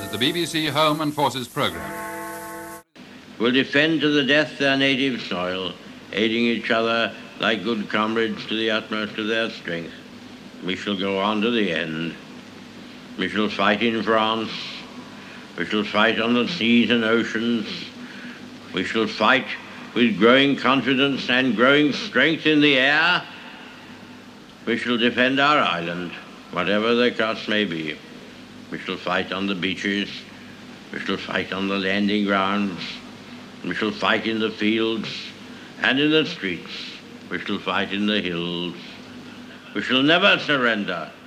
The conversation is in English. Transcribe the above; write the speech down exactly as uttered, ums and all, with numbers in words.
is the B B C Home and Forces programme. Will defend to the death their native soil, aiding each other like good comrades to the utmost of their strength. We shall go on to the end. We shall fight in France. We shall fight on the seas and oceans. We shall fight with growing confidence and growing strength in the air. We shall defend our island, whatever the cost may be. We shall fight on the beaches. We shall fight on the landing grounds. We shall fight in the fields and in the streets. We shall fight in the hills. We shall never surrender.